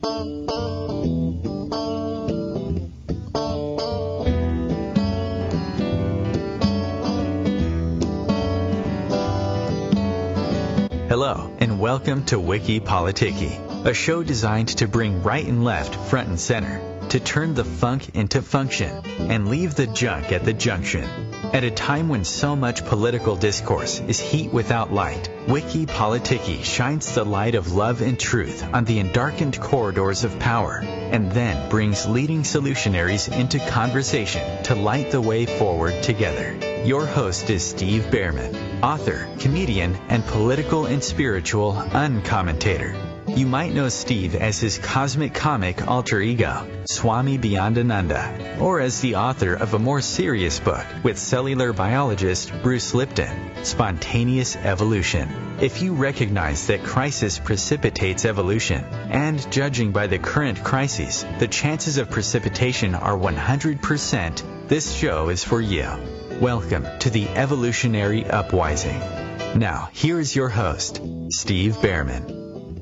Hello, and welcome to Wiki Politiki, a show designed to bring right and left front and center, to turn the funk into function, and leave the junk at the junction. At a time when so much political discourse is heat without light, Wiki Politiki shines the light of love and truth on the endarkened corridors of power, and then brings leading solutionaries into conversation to light the way forward together. Your host is Steve Behrman, author, comedian, and political and spiritual uncommentator. You might know Steve as his cosmic comic alter ego, Swami Beyondananda, or as the author of a more serious book with cellular biologist Bruce Lipton, Spontaneous Evolution. If you recognize that crisis precipitates evolution, and judging by the current crises, the chances of precipitation are 100%, this show is for you. Welcome to the Evolutionary Uprising. Now, here is your host, Steve Behrman.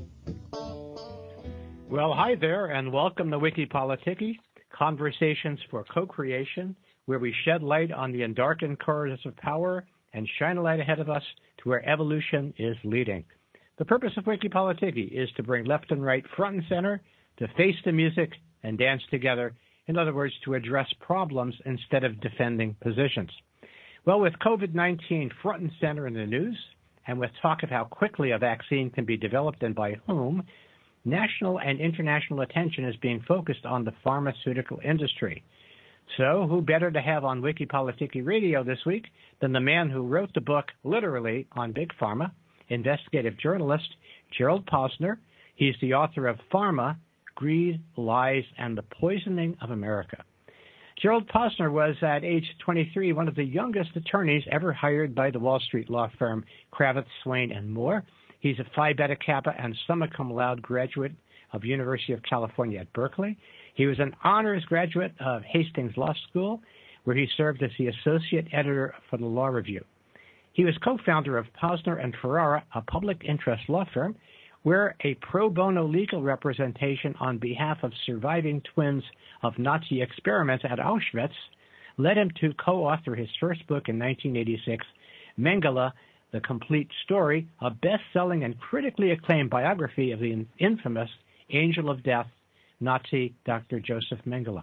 Well, hi there, and welcome to Wiki Politiki, Conversations for Co-Creation, where we shed light on the endarkened corridors of power and shine a light ahead of us to where evolution is leading. The purpose of Wiki Politiki is to bring left and right front and center, to face the music and dance together. In other words, to address problems instead of defending positions. Well, with COVID-19 front and center in the news, and with talk of how quickly a vaccine can be developed and by whom, national and international attention is being focused on the pharmaceutical industry. So, who better to have on Wiki Politiki Radio this week than the man who wrote the book, literally, on Big Pharma, investigative journalist Gerald Posner. He's the author of Pharma, Greed, Lies, and the Poisoning of America. Gerald Posner was, at age 23, one of the youngest attorneys ever hired by the Wall Street law firm Kravitz, Swaine, and Moore. He's a Phi Beta Kappa and summa cum laude graduate of University of California at Berkeley. He was an honors graduate of Hastings Law School, where he served as the associate editor for the Law Review. He was co-founder of Posner and Ferrara, a public interest law firm, where a pro bono legal representation on behalf of surviving twins of Nazi experiments at Auschwitz led him to co-author his first book in 1986, Mengele, The Complete Story, a best-selling and critically acclaimed biography of the infamous Angel of Death, Nazi Dr. Joseph Mengele.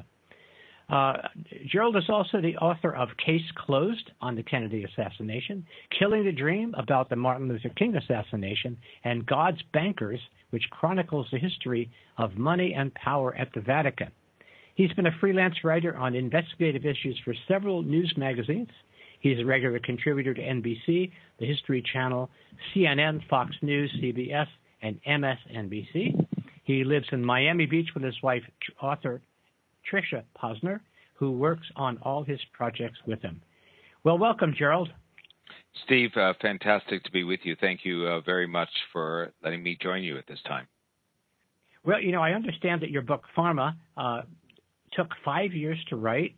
Gerald is also the author of Case Closed on the Kennedy Assassination, Killing the Dream about the Martin Luther King assassination, and God's Bankers, which chronicles the history of money and power at the Vatican. He's been a freelance writer on investigative issues for several news magazines. He's a regular contributor to NBC, the History Channel, CNN, Fox News, CBS, and MSNBC. He lives in Miami Beach with his wife, author Tricia Posner, who works on all his projects with him. Well, welcome, Gerald. Steve, fantastic to be with you. Thank you very much for letting me join you at this time. Well, I understand that your book, Pharma, took 5 years to write.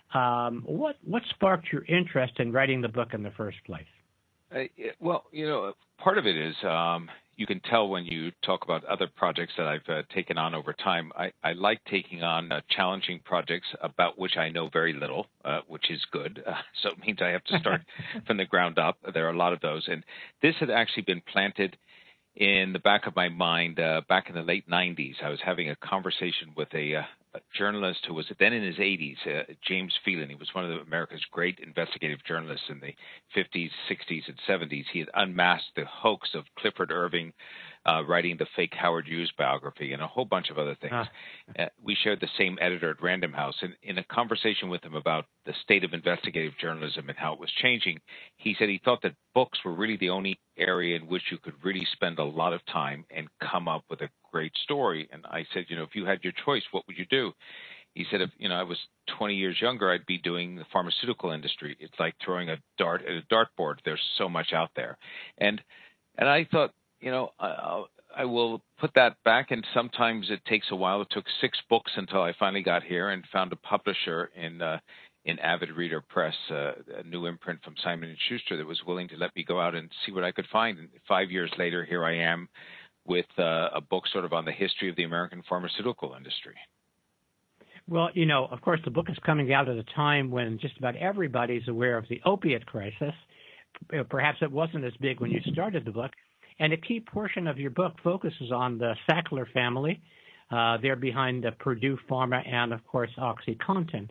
What sparked your interest in writing the book in the first place? Well, part of it is you can tell when you talk about other projects that I've taken on over time. I like taking on challenging projects about which I know very little, which is good. So it means I have to start from the ground up. There are a lot of those. And this had actually been planted in the back of my mind back in the late 90s. I was having a conversation with a journalist who was then in his 80s, James Phelan. He was one of America's great investigative journalists in the 50s, 60s, and 70s. He had unmasked the hoax of Clifford Irving, writing the fake Howard Hughes biography, and a whole bunch of other things. We shared the same editor at Random House. And in a conversation with him about the state of investigative journalism and how it was changing, he said he thought that books were really the only area in which you could really spend a lot of time and come up with a great story. And I said, if you had your choice, what would you do? He said, if I was 20 years younger, I'd be doing the pharmaceutical industry. It's like throwing a dart at a dartboard. There's so much out there. And I thought, I will put that back, and sometimes it takes a while. It took 6 books until I finally got here and found a publisher in Avid Reader Press, a new imprint from Simon & Schuster that was willing to let me go out and see what I could find. And 5 years later, here I am with a book sort of on the history of the American pharmaceutical industry. Well, of course, the book is coming out at a time when just about everybody's aware of the opiate crisis. Perhaps it wasn't as big when you started the book. And a key portion of your book focuses on the Sackler family. They're behind the Purdue Pharma and, of course, OxyContin.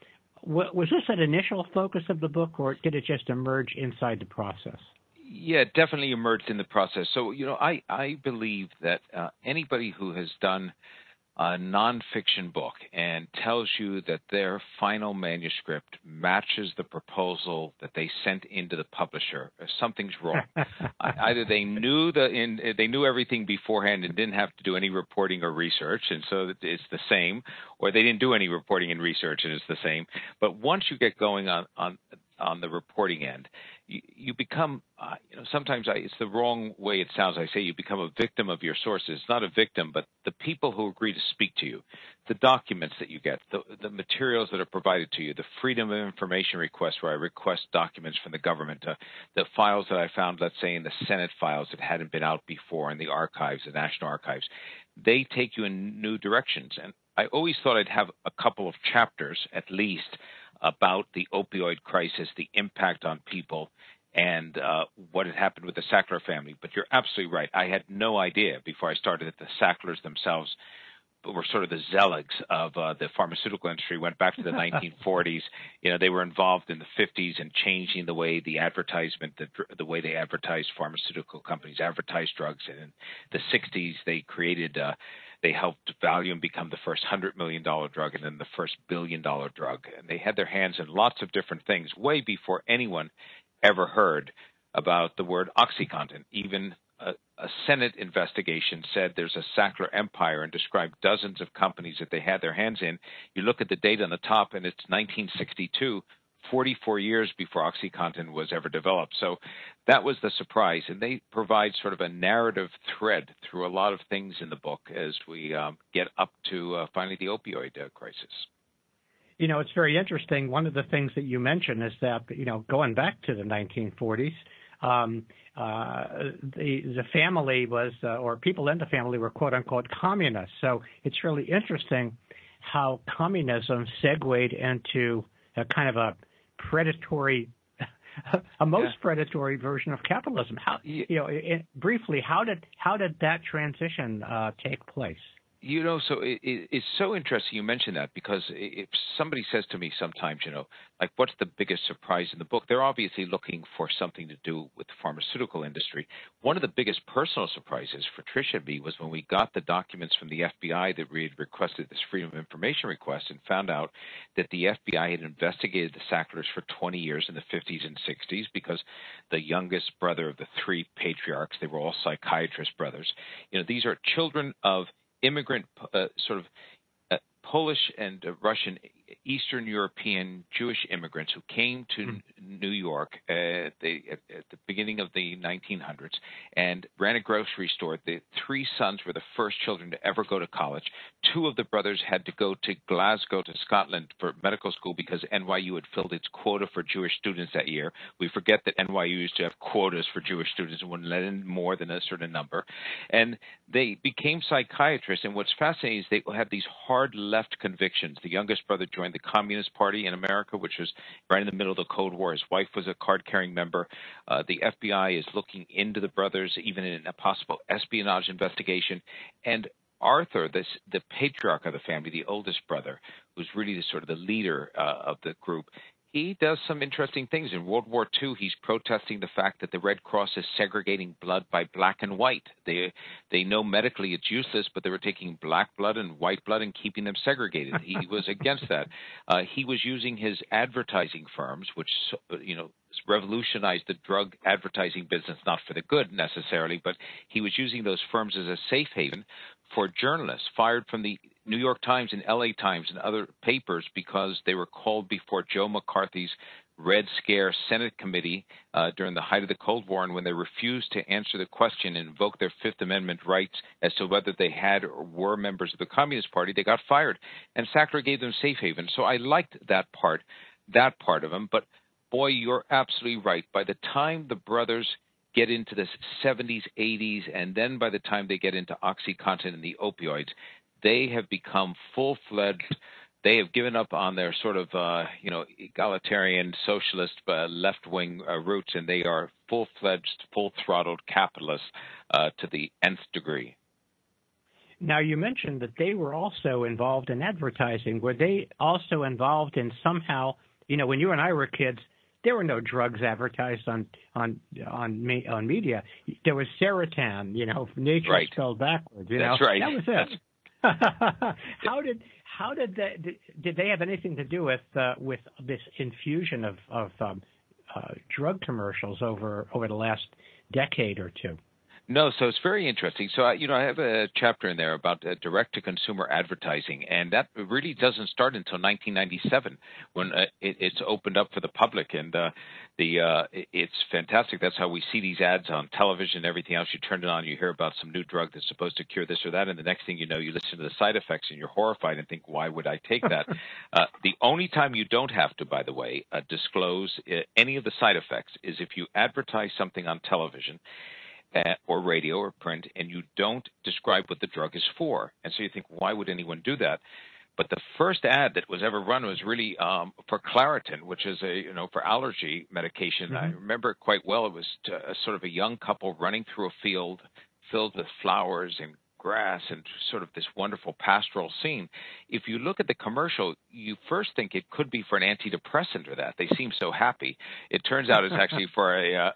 Was this an initial focus of the book, or did it just emerge inside the process? Yeah, it definitely emerged in the process. So, I believe that anybody who has done a nonfiction book and tells you that their final manuscript matches the proposal that they sent into the publisher, something's wrong. Either they knew they knew everything beforehand and didn't have to do any reporting or research, and so it's the same, or they didn't do any reporting and research, and it's the same. But once you get going on the reporting end, you become, sometimes it's the wrong way it sounds. I say you become a victim of your sources. Not a victim, but the people who agree to speak to you, the documents that you get, the materials that are provided to you, the Freedom of Information request where I request documents from the government, the files that I found, let's say, in the Senate files that hadn't been out before in the archives, the National Archives, they take you in new directions. And I always thought I'd have a couple of chapters at least about the opioid crisis, the impact on people, and what had happened with the Sackler family. But you're absolutely right. I had no idea before I started that the Sacklers themselves were sort of the zealots of the pharmaceutical industry, went back to the 1940s. They were involved in the 50s in changing the way the advertisement, the way they advertised pharmaceutical companies, advertised drugs. And in the 60s, they created they helped Valium become the first $100 million drug and then the first $1 billion drug. And they had their hands in lots of different things way before anyone ever heard about the word OxyContin. Even a Senate investigation said there's a Sackler empire and described dozens of companies that they had their hands in. You look at the date on the top, and it's 1962, 44 years before OxyContin was ever developed. So that was the surprise, and they provide sort of a narrative thread through a lot of things in the book as we get up to finally the opioid crisis. It's very interesting. One of the things that you mentioned is that, going back to the 1940s, the family was, or people in the family were quote unquote communists. So it's really interesting how communism segued into a kind of a predatory, a most predatory version of capitalism. How, briefly, how did that transition take place? So it's so interesting you mention that, because if somebody says to me sometimes, like, what's the biggest surprise in the book? They're obviously looking for something to do with the pharmaceutical industry. One of the biggest personal surprises for Tricia and me was when we got the documents from the FBI that we had requested this Freedom of Information request and found out that the FBI had investigated the Sacklers for 20 years in the 50s and 60s, because the youngest brother of the three patriarchs, they were all psychiatrist brothers. These are children of immigrant, sort of Polish and Russian, Eastern European Jewish immigrants who came to New York at the beginning of the 1900s and ran a grocery store. The three sons were the first children to ever go to college. Two of the brothers had to go to Glasgow to Scotland for medical school because NYU had filled its quota for Jewish students that year. We forget that NYU used to have quotas for Jewish students and wouldn't let in more than a certain number. And they became psychiatrists. And what's fascinating is they had these hard left convictions. The youngest brother joined the Communist Party in America, which was right in the middle of the Cold War. His wife was a card-carrying member. The FBI is looking into the brothers, even in a possible espionage investigation. And Arthur, the patriarch of the family, the oldest brother, who's really the sort of the leader of the group, he does some interesting things. In World War II, he's protesting the fact that the Red Cross is segregating blood by black and white. They know medically it's useless, but they were taking black blood and white blood and keeping them segregated. He was against that. He was using his advertising firms, which revolutionized the drug advertising business, not for the good necessarily, but he was using those firms as a safe haven for journalists fired from the New York Times and LA Times and other papers because they were called before Joe McCarthy's Red Scare Senate committee during the height of the Cold War, and when they refused to answer the question and invoke their Fifth Amendment rights as to whether they had or were members of the Communist Party, they got fired. And Sackler gave them safe haven. So I liked that part of him. But boy, you're absolutely right. By the time the brothers get into the 70s, 80s, and then by the time they get into OxyContin and the opioids, they have become full-fledged. They have given up on their sort of, egalitarian, socialist, left-wing roots, and they are full-fledged, full-throttled capitalists to the nth degree. Now, you mentioned that they were also involved in advertising. Were they also involved in somehow, when you and I were kids, there were no drugs advertised on media. There was Serotan, nature right. spelled backwards. That's right. That was it. How did they have anything to do with this infusion of drug commercials over the last decade or two? No, so it's very interesting. So, I have a chapter in there about direct-to-consumer advertising, and that really doesn't start until 1997 when it's opened up for the public, and it's fantastic. That's how we see these ads on television and everything else. You turn it on, you hear about some new drug that's supposed to cure this or that, and the next thing you know, you listen to the side effects, and you're horrified and think, why would I take that? The only time you don't have to, by the way, disclose any of the side effects is if you advertise something on television or radio or print, and you don't describe what the drug is for. And so you think, why would anyone do that? But the first ad that was ever run was really for Claritin, which is for allergy medication. Mm-hmm. I remember it quite well. It was sort of a young couple running through a field filled with flowers and grass and sort of this wonderful pastoral scene. If you look at the commercial, you first think it could be for an antidepressant or that. They seem so happy. It turns out it's actually for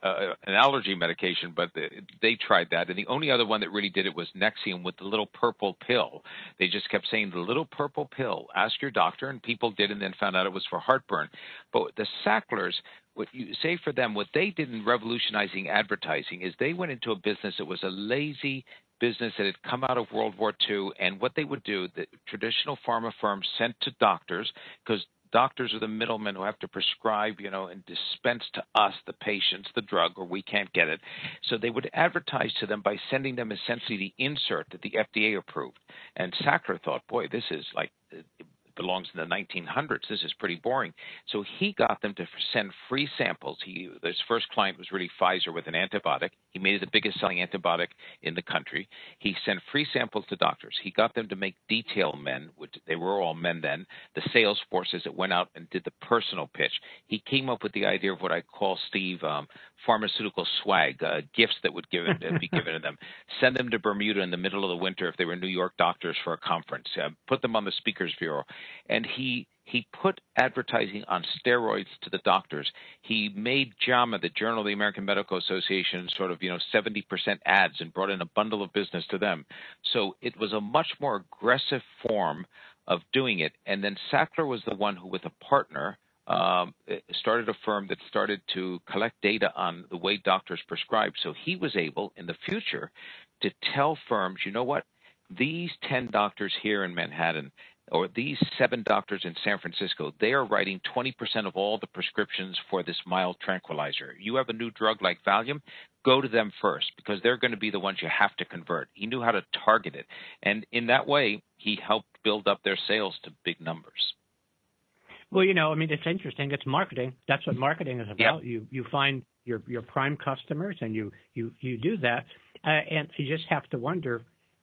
an allergy medication, but they tried that. And the only other one that really did it was Nexium with the little purple pill. They just kept saying the little purple pill. Ask your doctor, and people did, and then found out it was for heartburn. But the Sacklers, what you say for them, what they did in revolutionizing advertising is they went into a business that was a lazy business that had come out of World War II, and what they would do, the traditional pharma firms sent to doctors, because doctors are the middlemen who have to prescribe, and dispense to us, the patients, the drug, or we can't get it. So they would advertise to them by sending them essentially the insert that the FDA approved. And Sackler thought, boy, this is like belongs in the 1900s. This is pretty boring. So he got them to send free samples. His first client was really Pfizer with an antibiotic. He made it the biggest selling antibiotic in the country. He sent free samples to doctors. He got them to make detail men, which they were all men then, the sales forces that went out and did the personal pitch. He came up with the idea of what I call, Steve, pharmaceutical swag, gifts that would be given to them. Send them to Bermuda in the middle of the winter if they were New York doctors for a conference. Put them on the Speakers Bureau. And he put advertising on steroids to the doctors. He made JAMA, the Journal of the American Medical Association, sort of 70% ads and brought in a bundle of business to them. So it was a much more aggressive form of doing it. And then Sackler was the one who, with a partner, started a firm that started to collect data on the way doctors prescribe. So he was able, in the future, to tell firms, you know what, these 10 doctors here in Manhattan, or these 7 doctors in San Francisco, they are writing 20% of all the prescriptions for this mild tranquilizer. You have a new drug like Valium, go to them first, because they're going to be the ones you have to convert. He knew how to target it. And in that way, he helped build up their sales to big numbers. Well, it's interesting. It's marketing. That's what marketing is about. Yep. You find your prime customers, and you do that. And you just have to wonder,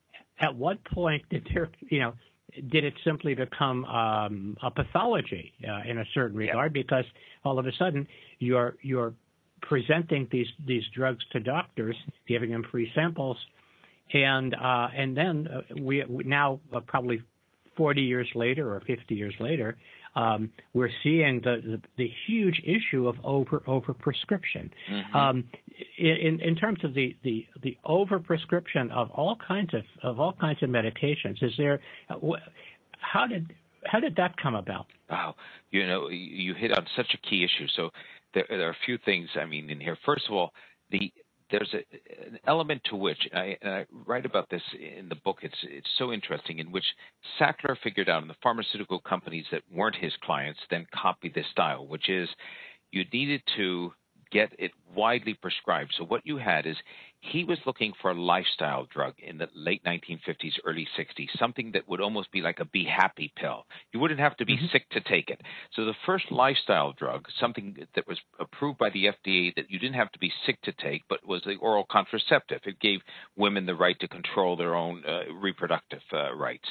at what point did it simply become a pathology in a certain regard? Yep. Because all of a sudden you're presenting these drugs to doctors, giving them free samples, and then we now probably 40 years later or 50 years later, we're seeing the huge issue of overprescription. Mm-hmm. In terms of the overprescription of all kinds of medications, is there? How did that come about? Wow, you hit on such a key issue. So there are a few things in here. First of all, there's an element to which, and I write about this in the book, it's so interesting, in which Sackler figured out, and the pharmaceutical companies that weren't his clients then copied this style, which is you needed to get it widely prescribed. So what you had is he was looking for a lifestyle drug in the late 1950s, early 60s, something that would almost be like a Be Happy pill. You wouldn't have to be sick to take it. So the first lifestyle drug, something that was approved by the FDA that you didn't have to be sick to take, but was the oral contraceptive. It gave women the right to control their own reproductive rights.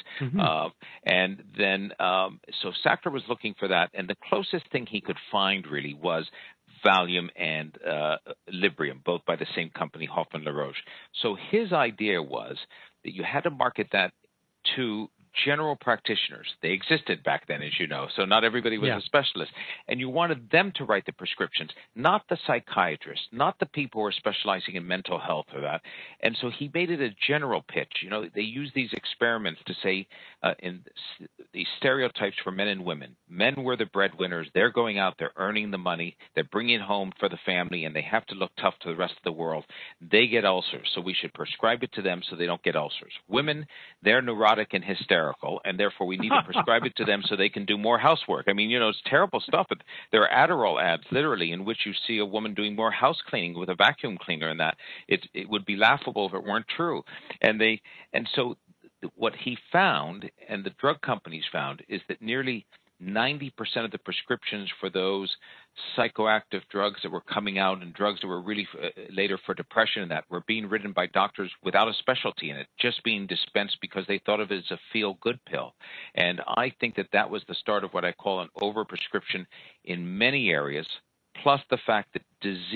And then, so Sackler was looking for that, and the closest thing he could find really was Valium and Librium, both by the same company, Hoffmann-La Roche. So his idea was that you had to market that to general practitioners. They existed back then, as you know, so not everybody was a specialist. And you wanted them to write the prescriptions, not the psychiatrists, not the people who are specializing in mental health or that. And so he made it a general pitch. You know, they use these experiments to say in these stereotypes for men and women. Men were the breadwinners. They're going out, they're earning the money, they're bringing it home for the family, and they have to look tough to the rest of the world. They get ulcers, so we should prescribe it to them so they don't get ulcers. Women, they're neurotic and hysterical, and therefore we need to prescribe it to them so they can do more housework. I mean, you know, it's terrible stuff. But there are Adderall ads, literally, in which you see a woman doing more house cleaning with a vacuum cleaner, and that it would be laughable if it weren't true. And so what he found, and the drug companies found, is that nearly 90% of the prescriptions for those psychoactive drugs that were coming out and drugs that were really later for depression and that were being written by doctors without a specialty in it, just being dispensed because they thought of it as a feel-good pill. And I think that was the start of what I call an overprescription in many areas, plus the fact that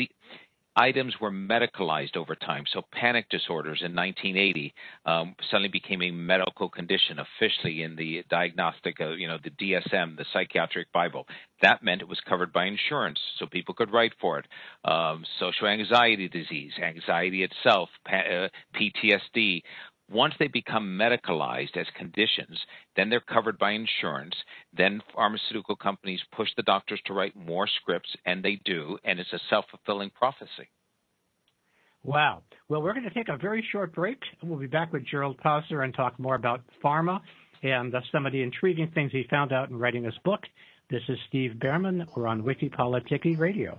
items were medicalized over time. So panic disorders in 1980 suddenly became a medical condition officially in the diagnostic, the DSM, the Psychiatric Bible. That meant it was covered by insurance, so people could write for it. Social anxiety disease, anxiety itself, PTSD. Once they become medicalized as conditions, then they're covered by insurance. Then pharmaceutical companies push the doctors to write more scripts, and they do, and it's a self-fulfilling prophecy. Wow. Well, we're going to take a very short break, and we'll be back with Gerald Posner and talk more about pharma and some of the intriguing things he found out in writing his book. This is Steve Behrman. We're on Wikipolitiki Radio.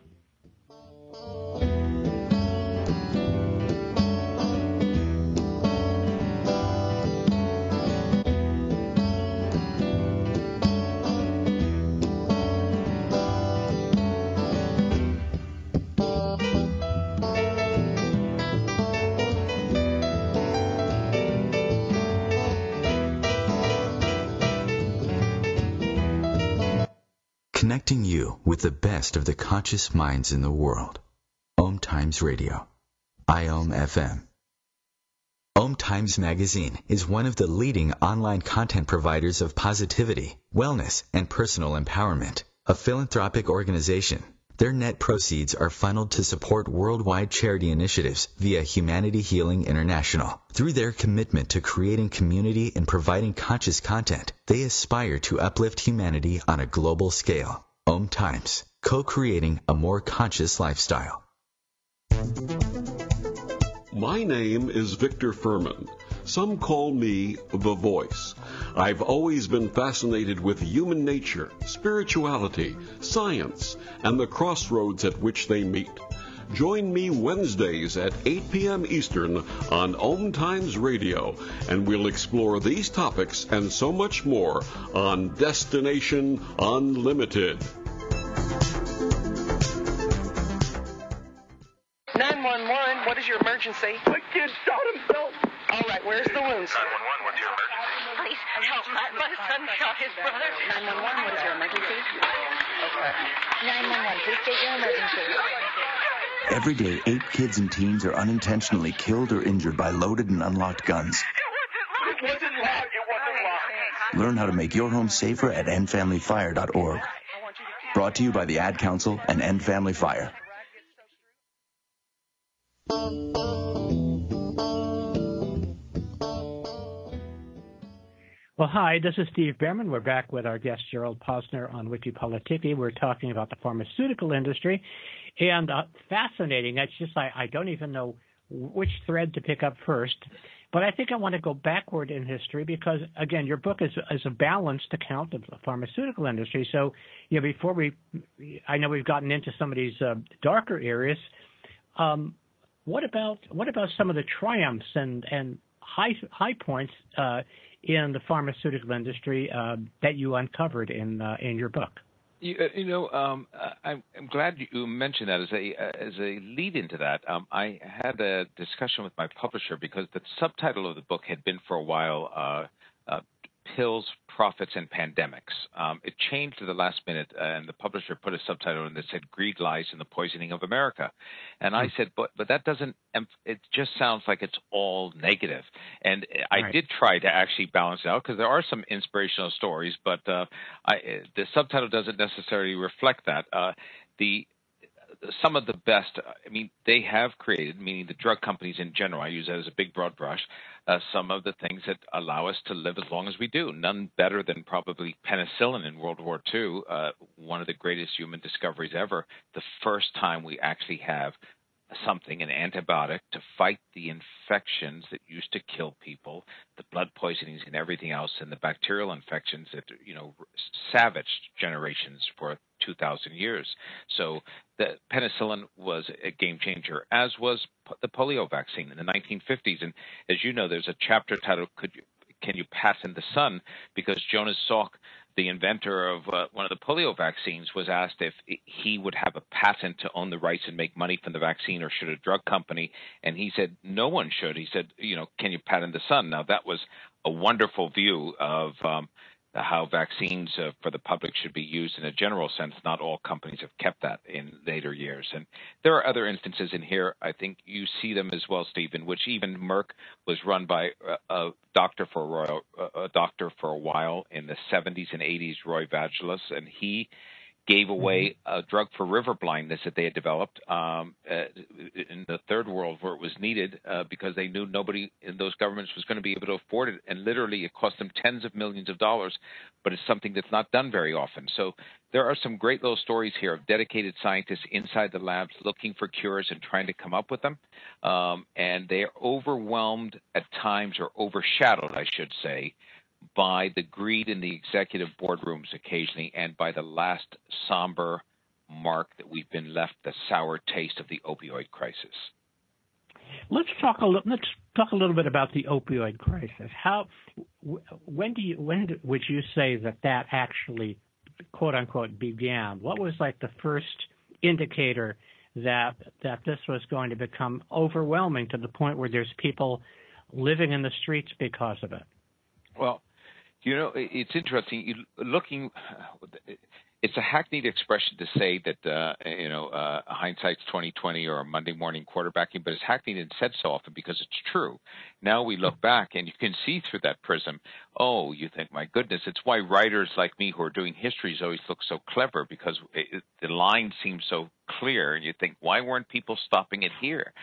Connecting you with the best of the conscious minds in the world. Om Times Radio. IOM FM. Om Times Magazine is one of the leading online content providers of positivity, wellness, and personal empowerment. A philanthropic organization. Their net proceeds are funneled to support worldwide charity initiatives via Humanity Healing International. Through their commitment to creating community and providing conscious content, they aspire to uplift humanity on a global scale. Om Times, co-creating a more conscious lifestyle. My name is Victor Furman. Some call me The Voice. I've always been fascinated with human nature, spirituality, science, and the crossroads at which they meet. Join me Wednesdays at 8 p.m. Eastern on Om Times Radio, and we'll explore these topics and so much more on Destination Unlimited. 911, what is your emergency? My kid shot himself. All right, where's the wounds? 911, what's your emergency? Please help. My son shot his brother. 911, what is your emergency? Okay. 911, please state your emergency. Every day, 8 kids and teens are unintentionally killed or injured by loaded and unlocked guns. It wasn't locked. Learn how to make your home safer at endfamilyfire.org. Brought to you by the Ad Council and End Family Fire. Well, hi, this is Steve Behrman. We're back with our guest, Gerald Posner, on Wikipolitiki. We're talking about the pharmaceutical industry. And fascinating. It's just I don't even know which thread to pick up first. But I think I want to go backward in history because, again, your book is a balanced account of the pharmaceutical industry. So, before I know we've gotten into some of these darker areas. What about some of the triumphs and high points in the pharmaceutical industry that you uncovered in your book? I'm glad you mentioned that as a lead into that. I had a discussion with my publisher because the subtitle of the book had been for a while Pills, Profits, and Pandemics. It changed at the last minute, and the publisher put a subtitle in that said Greed, Lies, and the Poisoning of America. And I said, but that doesn't, it just sounds like it's all negative. And I did try to actually balance it out because there are some inspirational stories, but the subtitle doesn't necessarily reflect that. Some of the best, they have created, meaning the drug companies in general, I use that as a big broad brush, some of the things that allow us to live as long as we do. None better than probably penicillin in World War II, one of the greatest human discoveries ever, the first time we actually have something, an antibiotic, to fight the infections that used to kill people, the blood poisonings and everything else, and the bacterial infections that, savaged generations for 2,000 years. So the penicillin was a game changer, as was the polio vaccine in the 1950s. And as you know, there's a chapter titled, Can You Patent the Sun? Because Jonas Salk, the inventor of one of the polio vaccines, was asked if he would have a patent to own the rights and make money from the vaccine, or should a drug company? And he said, no one should. He said, can you patent the sun? Now, that was a wonderful view of how vaccines for the public should be used in a general sense. Not all companies have kept that in later years. And there are other instances in here. I think you see them as well, Steve, in which even Merck was run by a doctor for a while in the 70s and 80s, Roy Vagelos, and he gave away a drug for river blindness that they had developed in the third world where it was needed because they knew nobody in those governments was going to be able to afford it. And literally it cost them tens of millions of dollars, but it's something that's not done very often. So there are some great little stories here of dedicated scientists inside the labs looking for cures and trying to come up with them. And they are overwhelmed at times, or overshadowed, I should say, by the greed in the executive boardrooms occasionally, and by the last somber mark that we've been left, the sour taste of the opioid crisis. Let's talk a little bit about the opioid crisis. When would you say that actually, quote unquote, began? What was like the first indicator that this was going to become overwhelming to the point where there's people living in the streets because of it? Well, it's interesting. It's a hackneyed expression to say that hindsight's 20/20 or a Monday morning quarterbacking, but it's hackneyed and said so often because it's true. Now we look back and you can see through that prism. Oh, you think, my goodness, it's why writers like me who are doing histories always look so clever, because the line seems so clear, and you think, why weren't people stopping it here?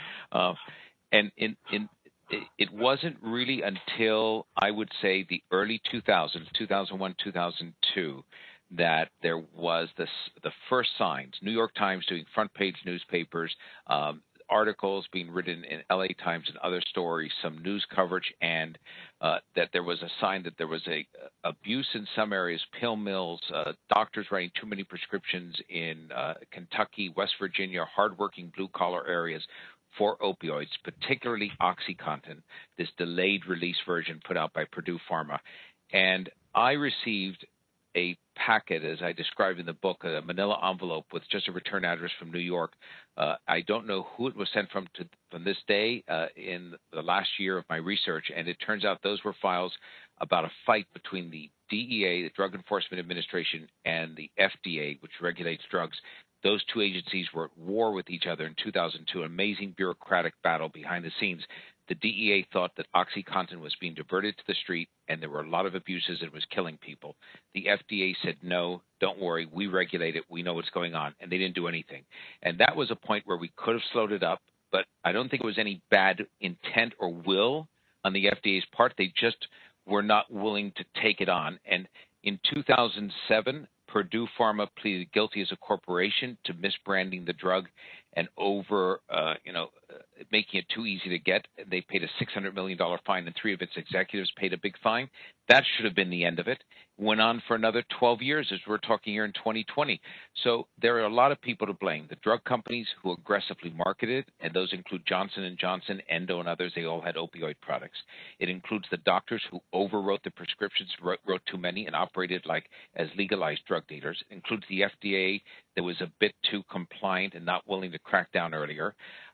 It wasn't really until, I would say, the early 2000s, 2001, 2002, that there was the first signs. New York Times doing front page newspapers, articles being written in LA Times and other stories, some news coverage, and that there was a sign that there was a abuse in some areas, pill mills, doctors writing too many prescriptions in Kentucky, West Virginia, hardworking blue-collar areas for opioids, particularly OxyContin, this delayed release version put out by Purdue Pharma. And I received a packet, as I described in the book, a manila envelope with just a return address from New York. I don't know who it was sent from this day in the last year of my research, and it turns out those were files about a fight between the DEA, the Drug Enforcement Administration, and the FDA, which regulates drugs. Those two agencies were at war with each other in 2002, an amazing bureaucratic battle behind the scenes. The DEA thought that OxyContin was being diverted to the street, and there were a lot of abuses and it was killing people. The FDA said, no, don't worry, we regulate it, we know what's going on, and they didn't do anything. And that was a point where we could have slowed it up, but I don't think it was any bad intent or will on the FDA's part. They just were not willing to take it on. And in 2007, Purdue Pharma pleaded guilty as a corporation to misbranding the drug, and over, making it too easy to get. They paid a $600 million fine, and 3 of its executives paid a big fine. That should have been the end of it. Went on for another 12 years, as we're talking here in 2020. So there are a lot of people to blame. The drug companies who aggressively marketed, and those include Johnson & Johnson, Endo, and others. They all had opioid products. It includes the doctors who overwrote the prescriptions, wrote too many, and operated as legalized drug dealers. It includes the FDA that was a bit too compliant and not willing to crack down earlier.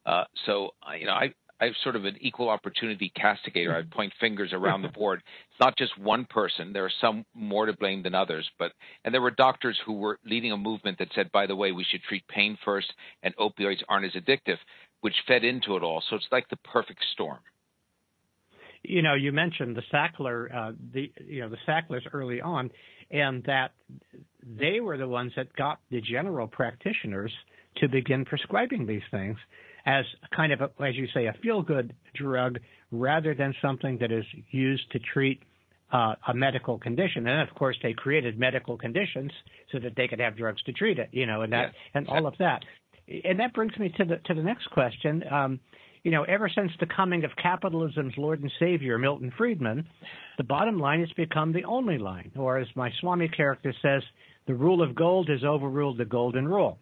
I'm sort of an equal opportunity castigator. I point fingers around the board. It's not just one person. There are some more to blame than others. And there were doctors who were leading a movement that said, by the way, we should treat pain first, and opioids aren't as addictive, which fed into it all. So it's like the perfect storm. You mentioned the Sackler, the Sacklers early on, and that they were the ones that got the general practitioners to begin prescribing these things as kind of, as you say, a feel-good drug rather than something that is used to treat a medical condition. And, of course, they created medical conditions so that they could have drugs to treat it, and all of that. And that brings me to the next question. Ever since the coming of capitalism's Lord and Savior, Milton Friedman, the bottom line has become the only line. Or as my Swami character says, the rule of gold has overruled the golden rule.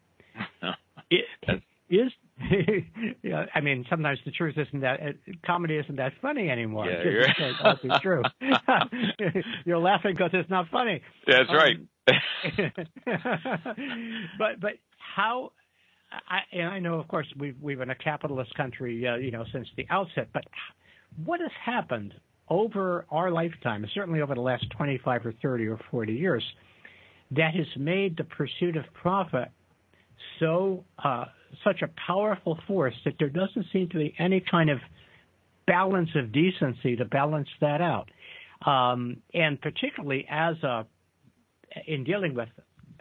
Sometimes the truth isn't that comedy isn't that funny anymore. Yeah, it's true. You're laughing because it's not funny. That's right. But how? I know, of course, we've been a capitalist country, since the outset. But what has happened over our lifetime, certainly over the last 25 or 30 or 40 years, that has made the pursuit of profit such a powerful force that there doesn't seem to be any kind of balance of decency to balance that out, and particularly in dealing with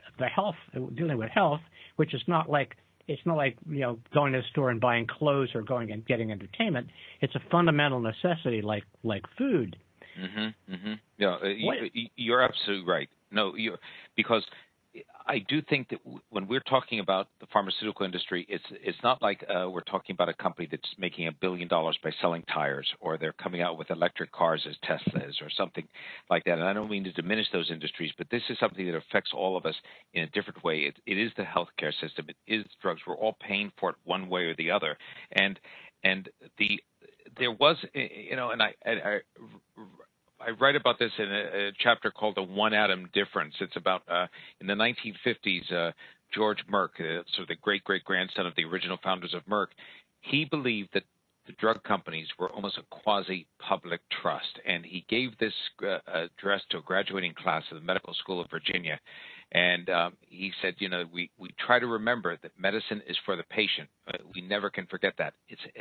health, which is not like going to the store and buying clothes or going and getting entertainment. It's a fundamental necessity like food. Mm-hmm, mm-hmm. Yeah, you're absolutely right. No, because I do think that when we're talking about the pharmaceutical industry, it's not like we're talking about a company that's making $1 billion by selling tires, or they're coming out with electric cars as Tesla is, or something like that. And I don't mean to diminish those industries, but this is something that affects all of us in a different way. It is the healthcare system. It is drugs. We're all paying for it one way or the other. And there was, and I write about this in a chapter called The One Atom Difference. It's about in the 1950s, George Merck, sort of the great-great-grandson of the original founders of Merck, he believed that the drug companies were almost a quasi-public trust. And he gave this address to a graduating class of the Medical School of Virginia. And he said, we try to remember that medicine is for the patient. We never can forget that.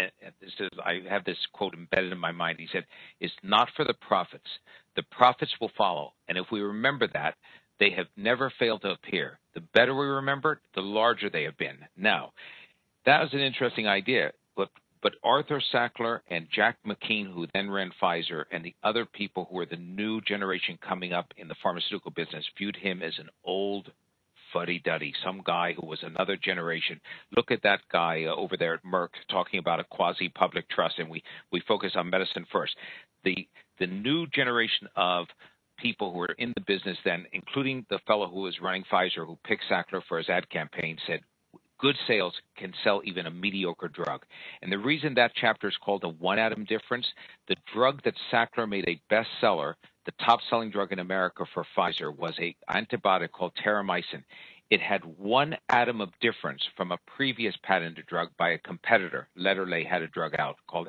I have this quote embedded in my mind. He said, it's not for the profits. The profits will follow. And if we remember that, they have never failed to appear. The better we remember it, the larger they have been. Now, that was an interesting idea. But Arthur Sackler and Jack McKean, who then ran Pfizer, and the other people who were the new generation coming up in the pharmaceutical business viewed him as an old fuddy-duddy, some guy who was another generation. Look at that guy over there at Merck talking about a quasi-public trust, and we focus on medicine first. The new generation of people who were in the business then, including the fellow who was running Pfizer, who picked Sackler for his ad campaign, said, good sales can sell even a mediocre drug. And the reason that chapter is called The One Atom Difference, the drug that Sackler made a bestseller, the top-selling drug in America for Pfizer, was an antibiotic called terramycin. It had 1 atom of difference from a previous patented drug by a competitor. Lederle had a drug out called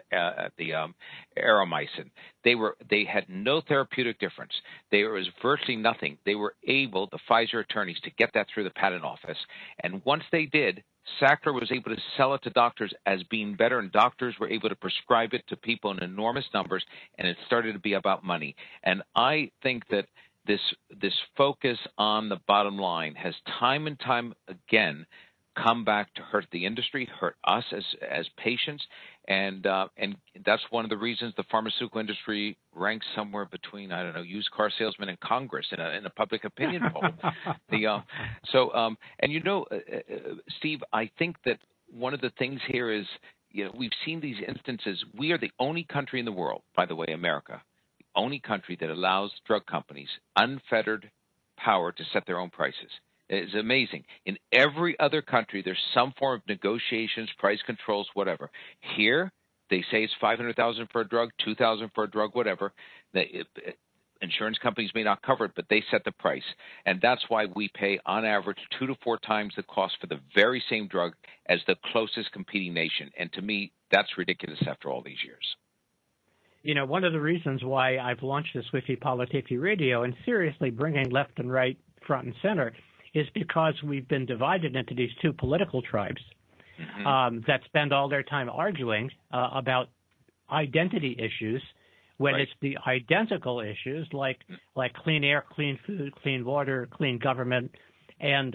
Aeromycin. They had no therapeutic difference. There was virtually nothing. They were able, the Pfizer attorneys, to get that through the patent office. And once they did, Sackler was able to sell it to doctors as being better, and doctors were able to prescribe it to people in enormous numbers, and it started to be about money. And I think that this focus on the bottom line has time and time again come back to hurt the industry, hurt us as patients, and that's one of the reasons the pharmaceutical industry ranks somewhere between, I don't know, used car salesmen and Congress in a public opinion poll. Steve, I think that one of the things here is, we've seen these instances. We are the only country in the world, by the way, America, the only country that allows drug companies unfettered power to set their own prices. It's amazing. In every other country, there's some form of negotiations, price controls, whatever. Here, they say it's $500,000 for a drug, $2,000 for a drug, whatever. Insurance companies may not cover it, but they set the price. And that's why we pay, on average, 2 to 4 times the cost for the very same drug as the closest competing nation. And to me, that's ridiculous after all these years. One of the reasons why I've launched this Wiki Politiki Radio and seriously bringing left and right front and center is because we've been divided into these two political tribes that spend all their time arguing about identity issues, when it's the identical issues like clean air, clean food, clean water, clean government, and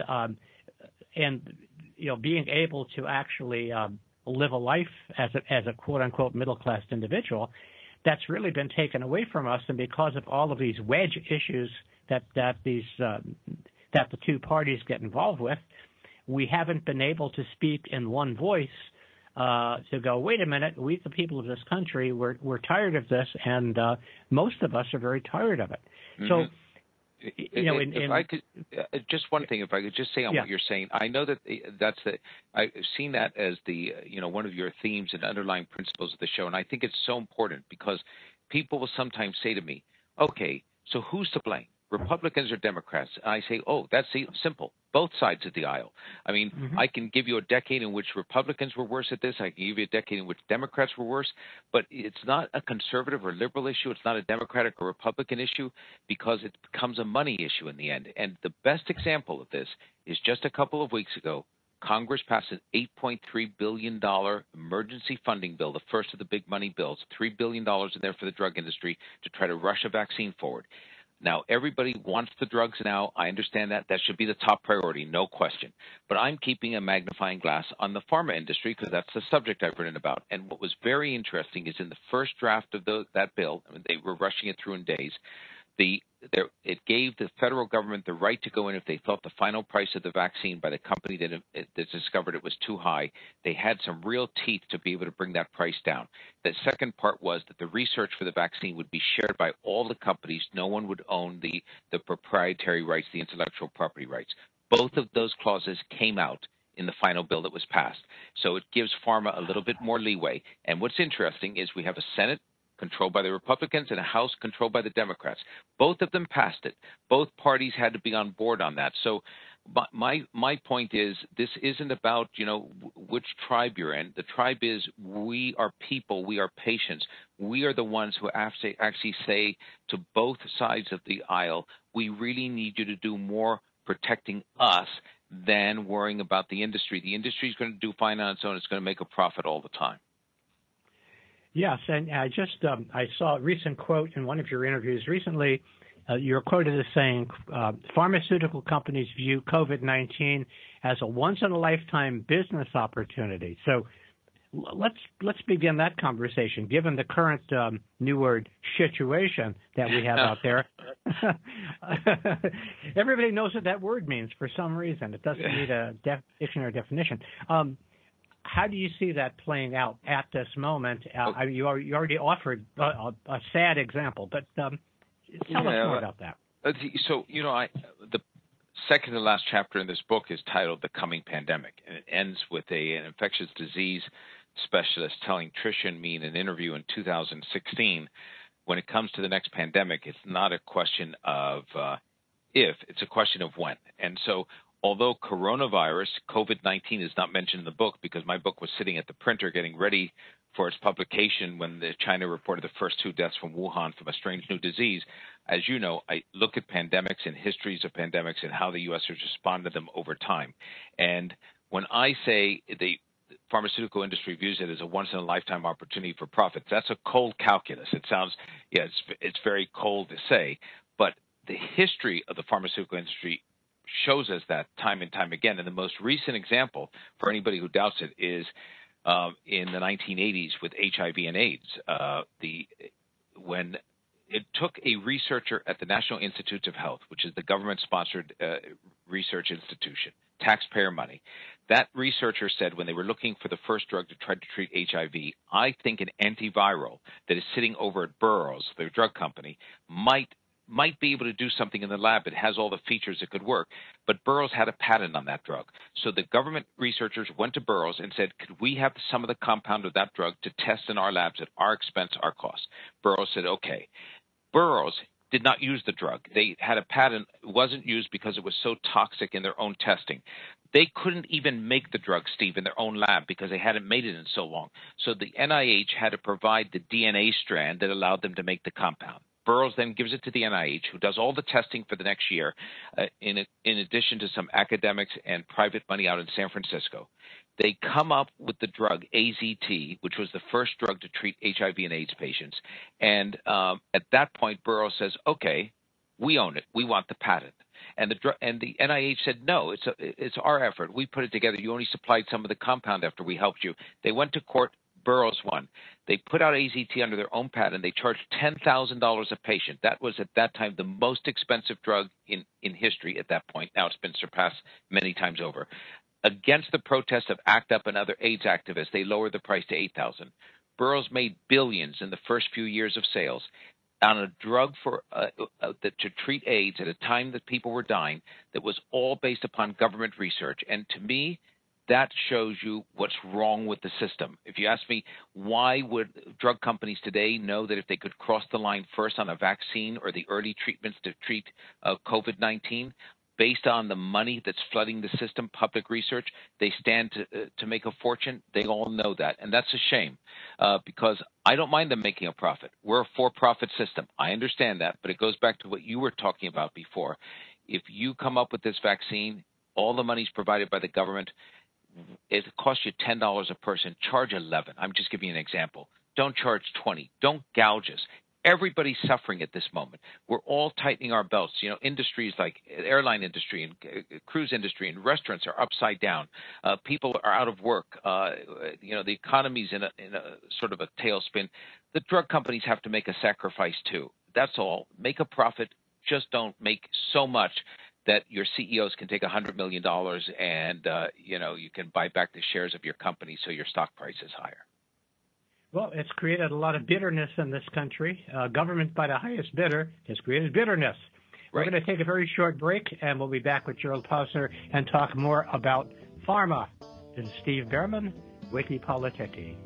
being able to actually live a life as a quote unquote middle class individual, that's really been taken away from us. And because of all of these wedge issues that the two parties get involved with, we haven't been able to speak in one voice. To go, wait a minute, we the people of this country, we're tired of this, and most of us are very tired of it. So, if I could, just one thing, if I could just say on what you're saying, I know that I've seen that as the one of your themes and underlying principles of the show, and I think it's so important because people will sometimes say to me, okay, so who's to blame? Republicans or Democrats? And I say, that's simple. Both sides of the aisle. I mean, I can give you a decade in which Republicans were worse at this. I can give you a decade in which Democrats were worse. But it's not a conservative or liberal issue. It's not a Democratic or Republican issue because it becomes a money issue in the end. And the best example of this is just a couple of weeks ago, Congress passed an $8.3 billion emergency funding bill, the first of the big money bills, $3 billion in there for the drug industry to try to rush a vaccine forward. Now, everybody wants the drugs now. I understand that. That should be the top priority, no question. But I'm keeping a magnifying glass on the pharma industry because that's the subject I've written about. And what was very interesting is in the first draft of that bill, they were rushing it through in days, it gave the federal government the right to go in if they thought the final price of the vaccine by the company that discovered it was too high. They had some real teeth to be able to bring that price down. The second part was that the research for the vaccine would be shared by all the companies. No one would own the proprietary rights, the intellectual property rights. Both of those clauses came out in the final bill that was passed. So it gives pharma a little bit more leeway. And what's interesting is we have a Senate controlled by the Republicans and a House controlled by the Democrats. Both of them passed it. Both parties had to be on board on that. So my point is this isn't about, which tribe you're in. The tribe is we are people. We are patients. We are the ones who actually say to both sides of the aisle, we really need you to do more protecting us than worrying about the industry. The industry is going to do fine on its own. It's going to make a profit all the time. Yes, and I saw a recent quote in one of your interviews recently. You're quoted as saying, pharmaceutical companies view COVID-19 as a once-in-a-lifetime business opportunity. So let's begin that conversation. Given the current new word situation that we have out there, everybody knows what that word means for some reason. It doesn't need a dictionary definition. How do you see that playing out at this moment? You already offered a sad example, but tell us more about that. So, the second to last chapter in this book is titled The Coming Pandemic, and it ends with an infectious disease specialist telling Tricia and me in an interview in 2016, when it comes to the next pandemic, it's not a question of if, it's a question of when. And so although coronavirus, COVID-19, is not mentioned in the book because my book was sitting at the printer getting ready for its publication when China reported the first 2 deaths from Wuhan from a strange new disease. As you know, I look at pandemics and histories of pandemics and how the U.S. has responded to them over time. And when I say the pharmaceutical industry views it as a once-in-a-lifetime opportunity for profits, that's a cold calculus. It sounds, it's very cold to say, but the history of the pharmaceutical industry shows us that time and time again. And the most recent example, for anybody who doubts it, is in the 1980s with HIV and AIDS. When it took a researcher at the National Institutes of Health, which is the government-sponsored research institution, taxpayer money. That researcher said when they were looking for the first drug to try to treat HIV, I think an antiviral that is sitting over at Burroughs, their drug company, might be able to do something in the lab. It has all the features that could work, but Burroughs had a patent on that drug. So the government researchers went to Burroughs and said, could we have some of the compound of that drug to test in our labs at our expense, our cost? Burroughs said, okay. Burroughs did not use the drug. They had a patent. It wasn't used because it was so toxic in their own testing. They couldn't even make the drug, Steve, in their own lab because they hadn't made it in so long. So the NIH had to provide the DNA strand that allowed them to make the compound. Burroughs then gives it to the NIH, who does all the testing for the next year, in addition to some academics and private money out in San Francisco. They come up with the drug AZT, which was the first drug to treat HIV and AIDS patients. And at that point, Burroughs says, okay, we own it. We want the patent. And the NIH said, no, it's our effort. We put it together. You only supplied some of the compound after we helped you. They went to court. Burroughs won. They put out AZT under their own patent. They charged $10,000 a patient. That was at that time the most expensive drug in history at that point. Now it's been surpassed many times over. Against the protests of ACT UP and other AIDS activists, they lowered the price to $8,000. Burroughs made billions in the first few years of sales on a drug for to treat AIDS at a time that people were dying that was all based upon government research. And to me, that shows you what's wrong with the system. If you ask me, why would drug companies today know that if they could cross the line first on a vaccine or the early treatments to treat COVID-19, based on the money that's flooding the system, public research, they stand to make a fortune? They all know that, and that's a shame because I don't mind them making a profit. We're a for-profit system. I understand that, but it goes back to what you were talking about before. If you come up with this vaccine, all the money's provided by the government. It costs you $10 a person. Charge $11. I'm just giving you an example. Don't charge $20. Don't gouge us. Everybody's suffering at this moment. We're all tightening our belts. You know, industries like airline industry and cruise industry and restaurants are upside down. People are out of work. You know, the economy's in a sort of a tailspin. The drug companies have to make a sacrifice too. That's all. Make a profit. Just don't make so much that your CEOs can take $100 million and, you know, you can buy back the shares of your company so your stock price is higher. Well, it's created a lot of bitterness in this country. Government by the highest bidder has created bitterness. Right. We're going to take a very short break, and we'll be back with Gerald Posner and talk more about pharma. This is Steve Behrman, Wiki Politicki.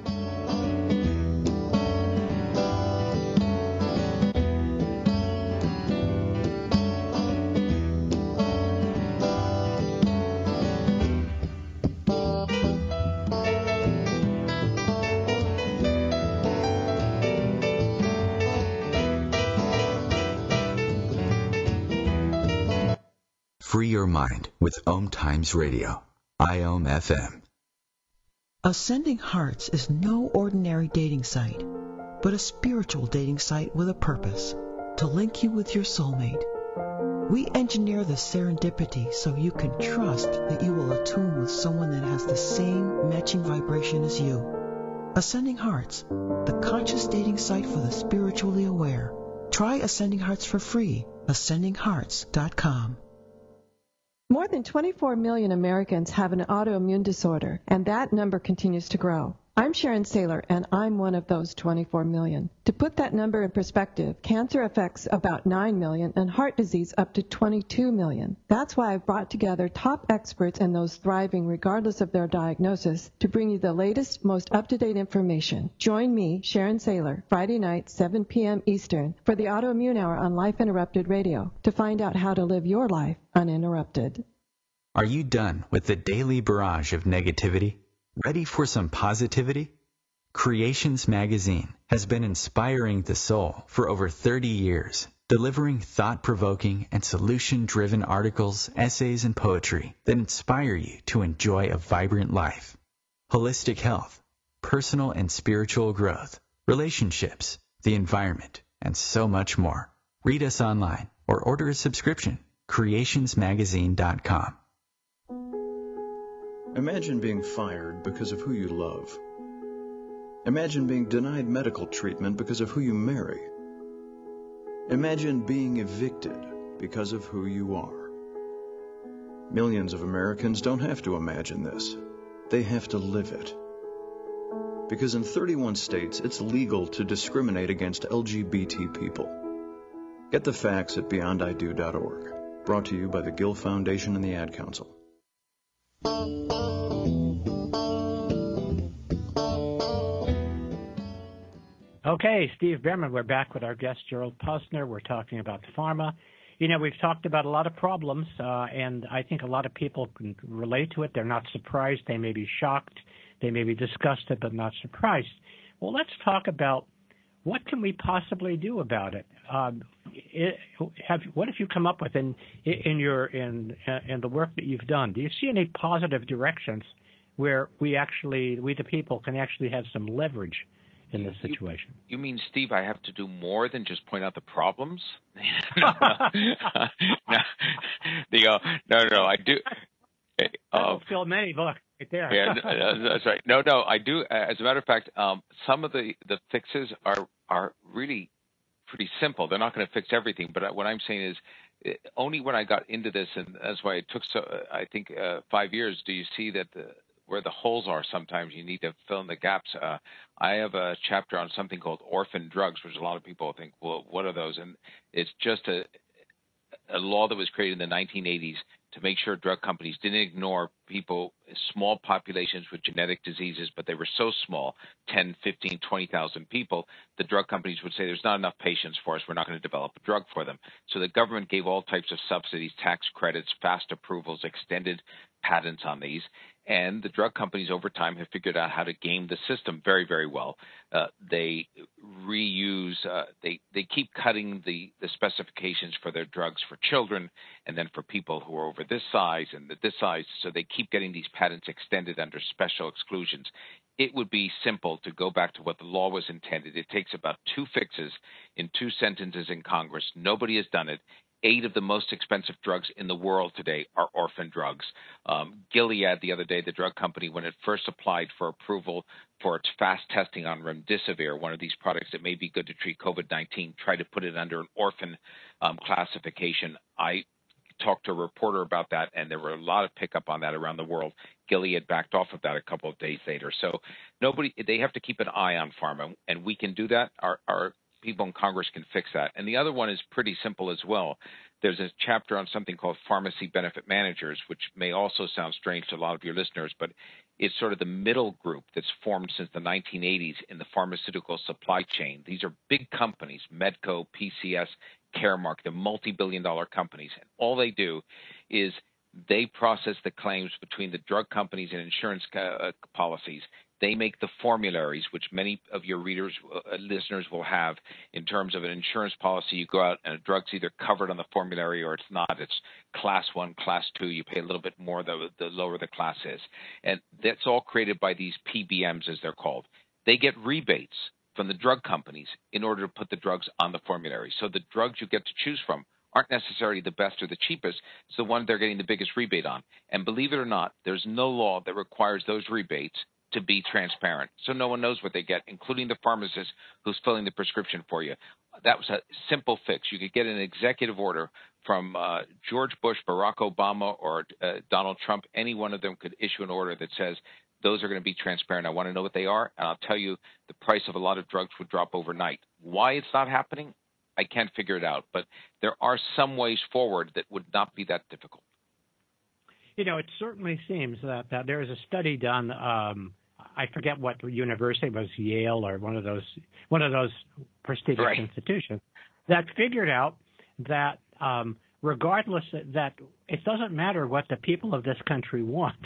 Free your mind with Om Times Radio, IOM FM. Ascending Hearts is no ordinary dating site, but a spiritual dating site with a purpose, to link you with your soulmate. We engineer the serendipity so you can trust that you will attune with someone that has the same matching vibration as you. Ascending Hearts, the conscious dating site for the spiritually aware. Try Ascending Hearts for free, ascendinghearts.com. More than 24 million Americans have an autoimmune disorder, and that number continues to grow. I'm Sharon Saylor, and I'm one of those 24 million. To put that number in perspective, cancer affects about 9 million and heart disease up to 22 million. That's why I've brought together top experts and those thriving regardless of their diagnosis to bring you the latest, most up-to-date information. Join me, Sharon Saylor, Friday night, 7 p.m. Eastern, for the Autoimmune Hour on Life Interrupted Radio to find out how to live your life uninterrupted. Are you done with the daily barrage of negativity? Ready for some positivity? Creations Magazine has been inspiring the soul for over 30 years, delivering thought-provoking and solution-driven articles, essays, and poetry that inspire you to enjoy a vibrant life. Holistic health, personal and spiritual growth, relationships, the environment, and so much more. Read us online or order a subscription. creationsmagazine.com. Imagine being fired because of who you love. Imagine being denied medical treatment because of who you marry. Imagine being evicted because of who you are. Millions of Americans don't have to imagine this. They have to live it. Because in 31 states, it's legal to discriminate against LGBT people. Get the facts at beyondido.org. Brought to you by the Gill Foundation and the Ad Council. Okay, Steve Bhaerman, we're back with our guest, Gerald Posner. We're talking about pharma. You know, we've talked about a lot of problems, and I think a lot of people can relate to it. They're not surprised. They may be shocked. They may be disgusted, but not surprised. Well, let's talk about what can we possibly do about it. What have you come up with in the work that you've done? Do you see any positive directions where we the people, can actually have some leverage in this situation? You mean, Steve, I have to do more than just point out the problems? No, I do. That'll fill many books right there. Yeah, that's right. No, I do. As a matter of fact, some of the fixes are really pretty simple. They're not going to fix everything, but what I'm saying is, only when I got into this, and that's why it took I think 5 years. Do you see that where the holes are? Sometimes you need to fill in the gaps. I have a chapter on something called orphan drugs, which a lot of people think, well, what are those? And it's just a law that was created in the 1980s to make sure drug companies didn't ignore people, small populations with genetic diseases, but they were so small, 10, 15, 20,000 people, the drug companies would say there's not enough patients for us, we're not going to develop a drug for them. So the government gave all types of subsidies, tax credits, fast approvals, extended patents on these. And the drug companies over time have figured out how to game the system very, very well. They reuse, they keep cutting the specifications for their drugs for children and then for people who are over this size and this size. So they keep getting these patents extended under special exclusions. It would be simple to go back to what the law was intended. It takes about 2 fixes in 2 sentences in Congress. Nobody has done it. 8 of the most expensive drugs in the world today are orphan drugs. Gilead, the other day, the drug company, when it first applied for approval for its fast testing on remdesivir, one of these products that may be good to treat COVID-19, tried to put it under an orphan classification. I talked to a reporter about that, and there were a lot of pickup on that around the world. Gilead backed off of that a couple of days later. So they have to keep an eye on pharma, and we can do that. Our people in Congress can fix that. And the other one is pretty simple as well. There's a chapter on something called pharmacy benefit managers, which may also sound strange to a lot of your listeners, but it's sort of the middle group that's formed since the 1980s in the pharmaceutical supply chain. These are big companies, Medco, PCS, Caremark, they're multi-billion-dollar companies. And all they do is they process the claims between the drug companies and insurance policies. They make the formularies, which many of your listeners will have in terms of an insurance policy. You go out and a drug's either covered on the formulary or it's not. It's class 1, class 2. You pay a little bit more the lower the class is. And that's all created by these PBMs, as they're called. They get rebates from the drug companies in order to put the drugs on the formulary. So the drugs you get to choose from aren't necessarily the best or the cheapest. It's the one they're getting the biggest rebate on. And believe it or not, there's no law that requires those rebates to be transparent. So no one knows what they get, including the pharmacist who's filling the prescription for you. That was a simple fix. You could get an executive order from George Bush, Barack Obama, or Donald Trump. Any one of them could issue an order that says those are going to be transparent. I want to know what they are, and I'll tell you the price of a lot of drugs would drop overnight. Why it's not happening, I can't figure it out. But there are some ways forward that would not be that difficult. You know, it certainly seems that there is a study done. I forget what university, it was Yale or one of those prestigious institutions, that figured out that regardless, that it doesn't matter what the people of this country want.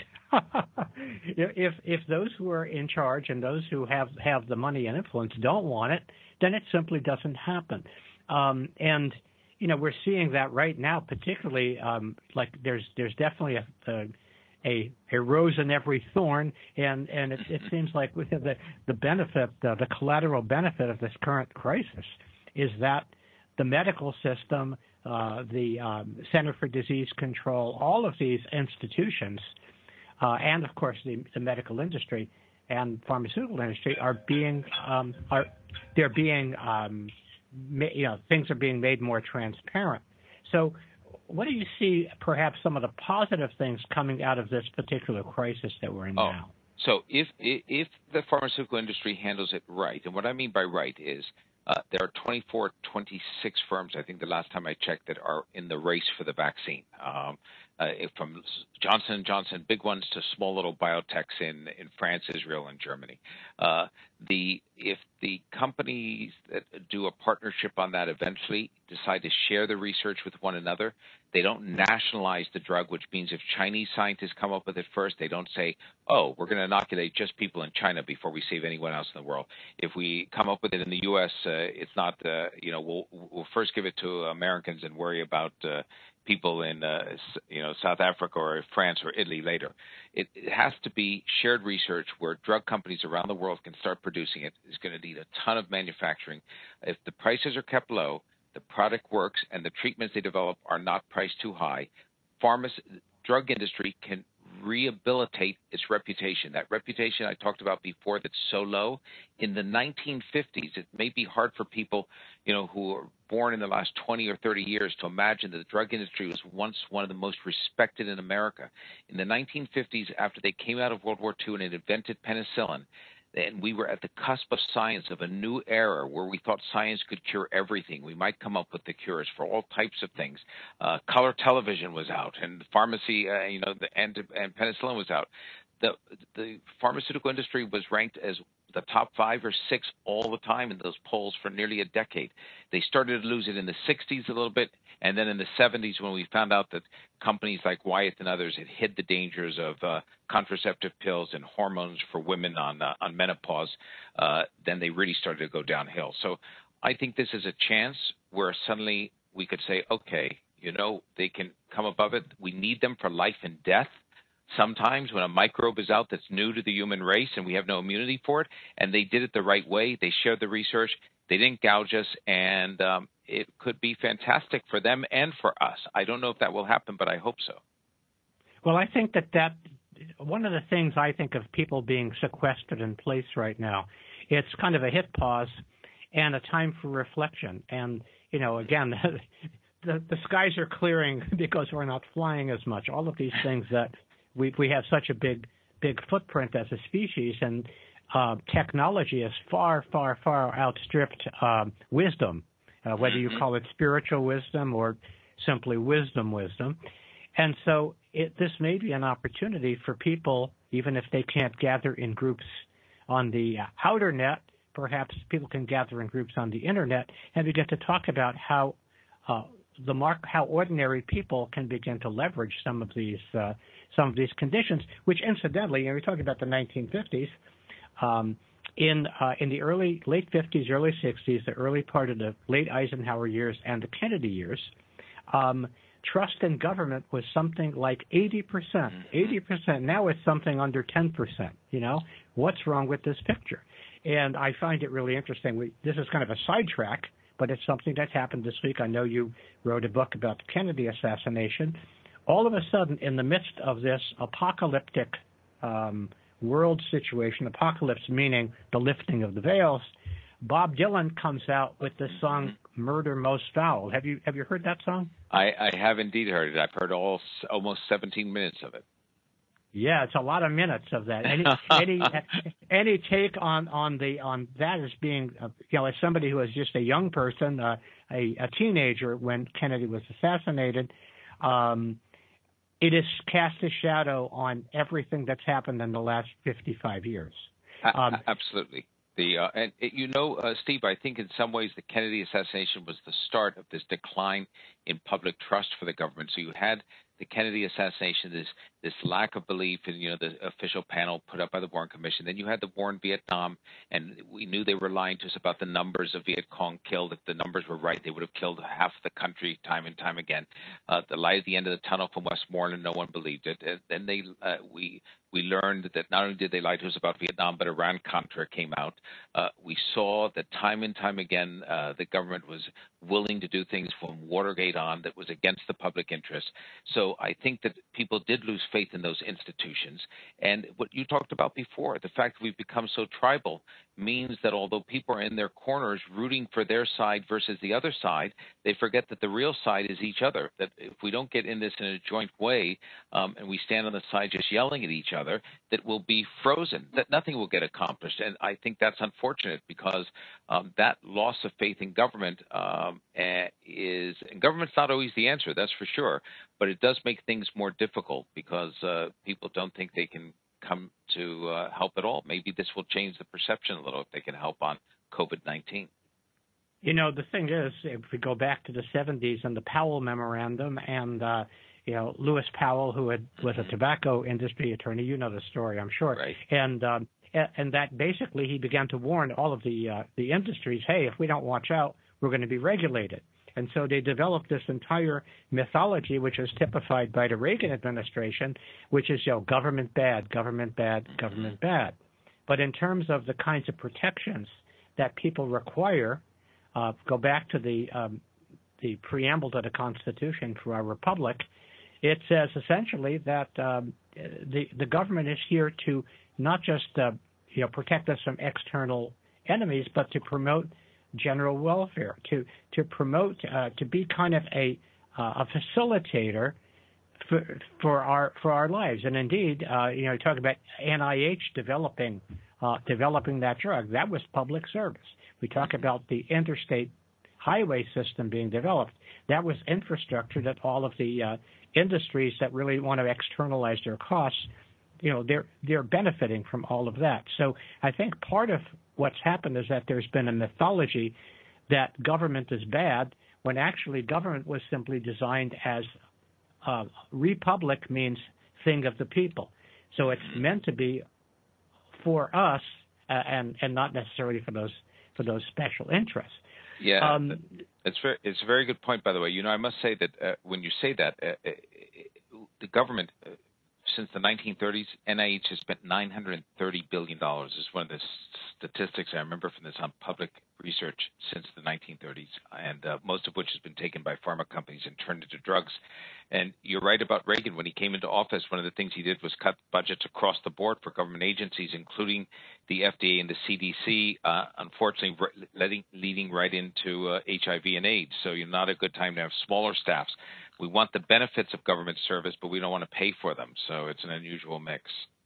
If those who are in charge and those who have the money and influence don't want it, then it simply doesn't happen. And you know, we're seeing that right now, particularly like there's definitely a rose in every thorn, and it seems like the benefit, the collateral benefit of this current crisis is that the medical system, the Center for Disease Control, all of these institutions, and of course the medical industry and pharmaceutical industry are being things are being made more transparent. So what do you see perhaps some of the positive things coming out of this particular crisis that we're in now? So if the pharmaceutical industry handles it right, and what I mean by right is there are 24, 26 firms, I think the last time I checked, that are in the race for the vaccine. From Johnson & Johnson, big ones, to small little biotechs in France, Israel, and Germany. If the companies that do a partnership on that eventually decide to share the research with one another, they don't nationalize the drug, which means if Chinese scientists come up with it first, they don't say, oh, we're going to inoculate just people in China before we save anyone else in the world. If we come up with it in the U.S., it's not, we'll first give it to Americans and worry about people in South Africa or France or Italy later. It has to be shared research where drug companies around the world can start producing it. It's going to need a ton of manufacturing. If the prices are kept low, the product works, and the treatments they develop are not priced too high, drug industry can rehabilitate its reputation. That reputation I talked about before that's so low. In the 1950s, it may be hard for people, who are born in the last 20 or 30 years to imagine that the drug industry was once one of the most respected in America. In the 1950s, after they came out of World War II and had invented penicillin, and we were at the cusp of science, of a new era where we thought science could cure everything. We might come up with the cures for all types of things. Color television was out, and pharmacy, and penicillin was out. The pharmaceutical industry was ranked as the top 5 or 6 all the time in those polls for nearly a decade. They started to lose it in the 60s a little bit, and then in the 70s when we found out that companies like Wyeth and others had hid the dangers of contraceptive pills and hormones for women on menopause, then they really started to go downhill. So I think this is a chance where suddenly we could say, okay, they can come above it. We need them for life and death. Sometimes when a microbe is out that's new to the human race and we have no immunity for it, and they did it the right way, they shared the research, they didn't gouge us, and it could be fantastic for them and for us. I don't know if that will happen, but I hope so. Well, I think that one of the things I think of people being sequestered in place right now, it's kind of a hit pause and a time for reflection. And, again, the skies are clearing because we're not flying as much. All of these things that we have such a big footprint as a species, and technology has far, far, far outstripped wisdom, whether you call it spiritual wisdom or simply wisdom. And so this may be an opportunity for people, even if they can't gather in groups on the outer net, perhaps people can gather in groups on the internet and begin to talk about how ordinary people can begin to leverage some of these conditions, which incidentally, we're talking about the 1950s, in the late 50s, early 60s, the early part of the late Eisenhower years and the Kennedy years, trust in government was something like 80%. 80%. Now it's something under 10%. What's wrong with this picture? And I find it really interesting. This is kind of a sidetrack, but it's something that happened this week. I know you wrote a book about the Kennedy assassination. All of a sudden, in the midst of this apocalyptic world situation, apocalypse meaning the lifting of the veils, Bob Dylan comes out with the song "Murder Most Foul." Have you heard that song? I have indeed heard it. I've heard almost 17 minutes of it. Yeah, it's a lot of minutes of that. Any take on that as being, as somebody who was just a young person, a teenager when Kennedy was assassinated, it has cast a shadow on everything that's happened in the last 55 years. Absolutely. Steve, I think in some ways the Kennedy assassination was the start of this decline in public trust for the government. So you had the Kennedy assassination, this lack of belief in the official panel put up by the Warren Commission. Then you had the war in Vietnam, and we knew they were lying to us about the numbers of Viet Cong killed. If the numbers were right, they would have killed half the country time and time again. The light at the end of the tunnel from Westmoreland, no one believed it. And then we learned that not only did they lie to us about Vietnam, but Iran-Contra came out. We saw that time and time again the government was willing to do things from Watergate on that was against the public interest. So I think that people did lose faith in those institutions. And what you talked about before, the fact that we've become so tribal means that although people are in their corners rooting for their side versus the other side, they forget that the real side is each other, that if we don't get in this in a joint way and we stand on the side just yelling at each other, that we'll be frozen, that nothing will get accomplished. And I think that's unfortunate because that loss of faith in government and government's not always the answer, that's for sure, but it does make things more difficult because people don't think they can come to help at all. Maybe this will change the perception a little if they can help on COVID-19. You know, the thing is, if we go back to the 70s and the Powell Memorandum and, Lewis Powell, who was a tobacco industry attorney, you know the story, I'm sure. Right. And that basically he began to warn all of the industries, hey, if we don't watch out, we're going to be regulated. And so they developed this entire mythology, which is typified by the Reagan administration, which is, government bad, government bad, government bad. But in terms of the kinds of protections that people require, go back to the preamble to the Constitution for our republic, it says essentially that the government is here to not just protect us from external enemies, but to promote general welfare, to promote, to be kind of a facilitator for our lives. And indeed, you talk about NIH developing that drug. That was public service. We talk about the interstate highway system being developed. That was infrastructure that all of the industries that really want to externalize their costs, they're benefiting from all of that. So I think part of what's happened is that there's been a mythology that government is bad when actually government was simply designed as republic means thing of the people. So it's meant to be for us and not necessarily for those special interests. Yeah, it's a very good point, by the way. I must say that when you say that, the government, since the 1930s, NIH has spent $930 billion. This is one of the statistics I remember from this on public research since the 1930s, and most of which has been taken by pharma companies and turned into drugs. And you're right about Reagan. When he came into office, one of the things he did was cut budgets across the board for government agencies, including the FDA and the CDC, unfortunately leading right into HIV and AIDS. So not a good time to have smaller staffs. We want the benefits of government service, but we don't want to pay for them. So it's an unusual mix.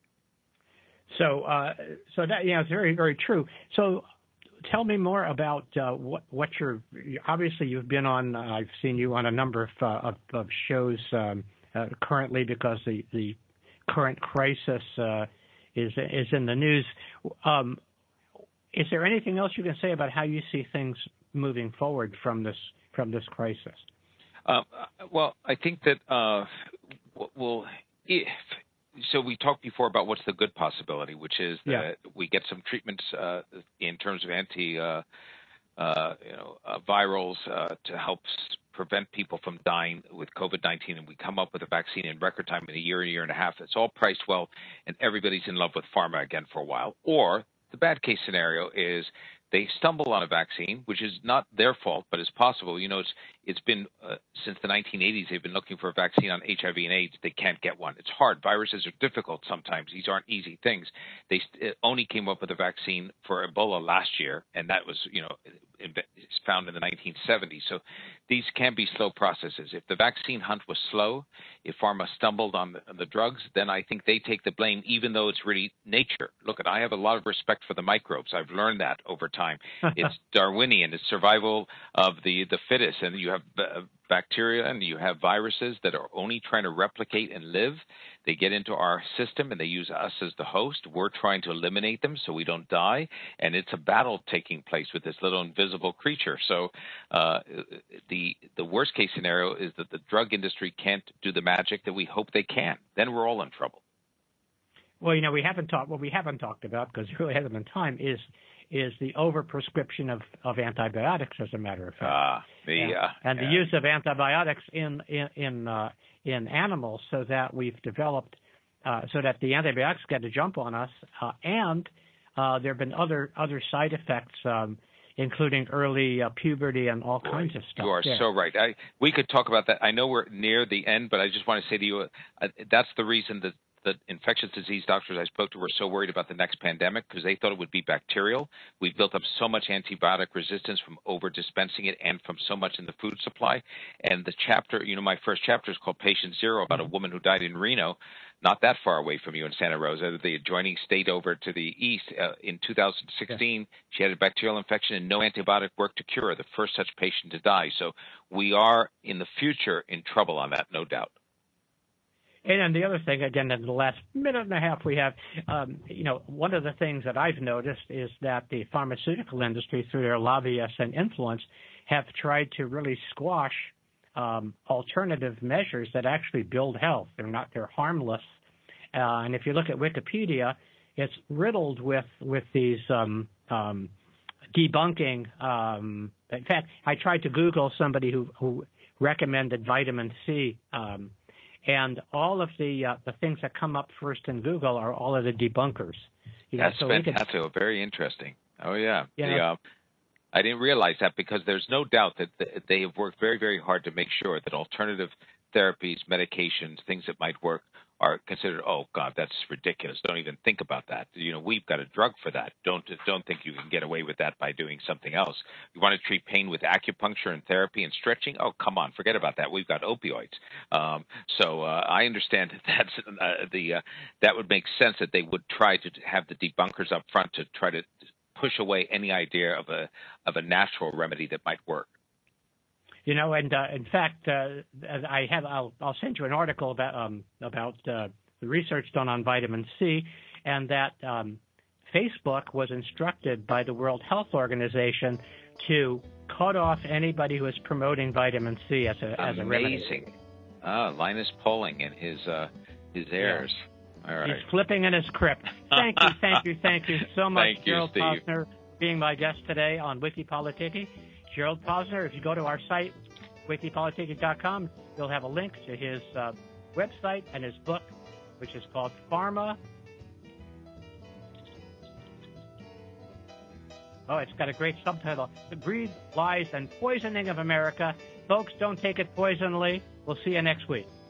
So that it's very, very true. So tell me more about what obviously you've been on. I've seen you on a number of shows currently because the current crisis is in the news. Is there anything else you can say about how you see things moving forward from this crisis? Well, I think that so we talked before about what's the good possibility, which is that we get some treatments in terms of virals to help prevent people from dying with COVID-19, and we come up with a vaccine in record time in a year and a half. It's all priced well, and everybody's in love with pharma again for a while. Or the bad case scenario is they stumble on a vaccine, which is not their fault, but is possible. It's been since the 1980s, they've been looking for a vaccine on HIV and AIDS. They can't get one. It's hard. Viruses are difficult sometimes. These aren't easy things. They only came up with a vaccine for Ebola last year, and that was, found in the 1970s. So these can be slow processes. If the vaccine hunt was slow, if pharma stumbled on the drugs, then I think they take the blame, even though it's really nature. Look, I have a lot of respect for the microbes. I've learned that over time. It's Darwinian. It's survival of the fittest. And you have bacteria and you have viruses that are only trying to replicate and live. They get into our system and they use us as the host. We're trying to eliminate them so we don't die. And it's a battle taking place with this little invisible creature. So the worst case scenario is that the drug industry can't do the magic that we hope they can. Then we're all in trouble. Well, we haven't talked about, because it really hasn't been time, is the overprescription of antibiotics, as a matter of fact. And the use of antibiotics in animals, so that we've developed, so that the antibiotics get a jump on us, and there have been other side effects. including early puberty and all kinds of stuff. You are so right. We could talk about that. I know we're near the end, but I just want to say to you, that's the reason that the infectious disease doctors I spoke to were so worried about the next pandemic, because they thought it would be bacterial. We've built up so much antibiotic resistance from over-dispensing it and from so much in the food supply. And the chapter, my first chapter is called Patient Zero, about a woman who died in Reno, not that far away from you in Santa Rosa, the adjoining state over to the east. In 2016, she had a bacterial infection and no antibiotic worked to cure her, the first such patient to die. So we are, in the future, in trouble on that, no doubt. And then the other thing, again, in the last minute and a half we have, one of the things that I've noticed is that the pharmaceutical industry, through their lobbyists and influence, have tried to really squash alternative measures that actually build health. They're harmless. And if you look at Wikipedia, it's riddled with these debunking. In fact, I tried to Google somebody who recommended vitamin C. And all of the things that come up first in Google are all of the debunkers. That's fantastic. Very interesting. Oh, yeah. I didn't realize that, because there's no doubt that they have worked very, very hard to make sure that alternative therapies, medications, things that might work are considered, oh, God, that's ridiculous. Don't even think about that. We've got a drug for that. Don't think you can get away with that by doing something else. You want to treat pain with acupuncture and therapy and stretching? Oh, come on, forget about that. We've got opioids. So I understand that would make sense that they would try to have the debunkers up front to try to push away any idea of a natural remedy that might work. And in fact, I'll send you an article about the research done on vitamin C, and that Facebook was instructed by the World Health Organization to cut off anybody who is promoting vitamin C as a remedy. Amazing. Linus Pauling and his heirs. Yeah. All right. He's flipping in his crypt. Thank you so much, Gerald Posner, being my guest today on Wikipolitiki. Gerald Posner, if you go to our site, wikipolitiki.com, you'll have a link to his website and his book, which is called Pharma. Oh, it's got a great subtitle, The Greed, Lies, and Poisoning of America. Folks, don't take it poisonally. We'll see you next week.